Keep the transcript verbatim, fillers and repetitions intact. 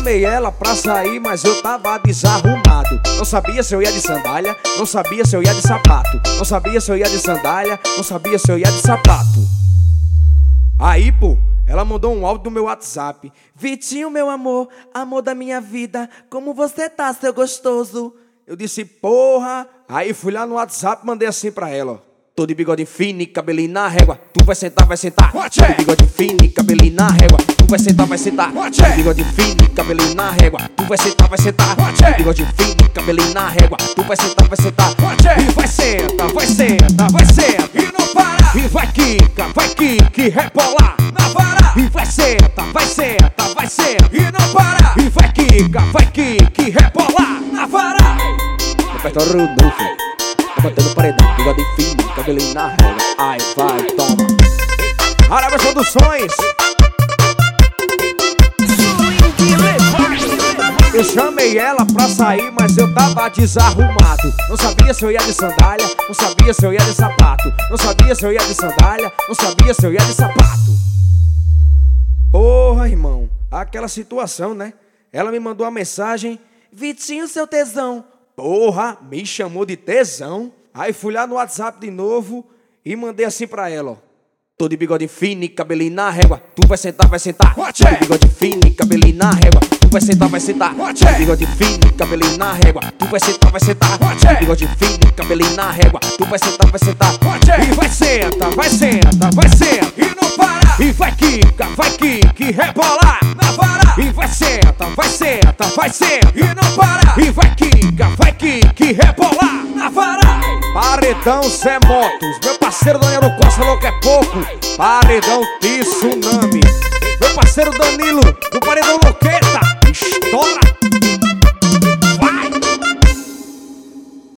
chamei ela pra sair, mas eu tava desarrumado. Não sabia se eu ia de sandália, não sabia se eu ia de sapato. Não sabia se eu ia de sandália, não sabia se eu ia de sapato. Aí, pô, ela mandou um áudio no meu WhatsApp. Vitinho, meu amor, amor da minha vida, como você tá, seu gostoso? Eu disse, porra. Aí fui lá no WhatsApp, mandei assim pra ela, ó. Tô de bigode fino e cabelinho na régua. Tu vai sentar, vai sentar. Tô de bigode fino e cabelinho na régua. Tu vai sentar, vai sentar. Tô de bigode fino e cabelinho na régua. Tu vai sentar, vai sentar. Tô de bigode fino e cabelinho na régua. Tu vai sentar, vai sentar. E vai senta, vai senta, vai senta. E não para. E vai quica, vai quica e rebolar na vara. E vai senta, vai senta, vai senta. E não para. E vai quica, vai quica e rebolar na vara. Repertório novo. Batendo paredão, bigode fino, cabelinho na régua. Ai, vai, toma. Arábia Produções. Eu chamei ela pra sair, mas eu tava desarrumado. Não sabia se eu ia de sandália, não sabia se eu ia de sapato. Não sabia se eu ia de sandália, não sabia se eu ia de sapato. Porra, irmão, aquela situação, né? Ela me mandou uma mensagem: Vitinho, seu tesão. Porra, me chamou de tesão. Aí fui lá no WhatsApp de novo e mandei assim pra ela, ó. Tô de bigode fino e cabelinho na régua. Tu vai sentar, vai sentar. Tô de bigode fino e cabelinho na régua. Tu vai sentar, vai sentar. Tô de bigode fino e cabelinho na régua. Tu vai sentar, vai sentar. Tô de bigode fino e cabelinho na régua. Tu vai sentar, vai sentar. E vai senta, vai senta, vai senta. E não para. E vai quica, vai quica e rebolar na vara. E vai senta, vai senta, vai senta. E não para. E vai quica, vai quica e rebolar na vara. Paredão Zé Motos, meu parceiro Daniel Costa, louco é pouco. Paredão Tsunami, meu parceiro Danilo, do Paredão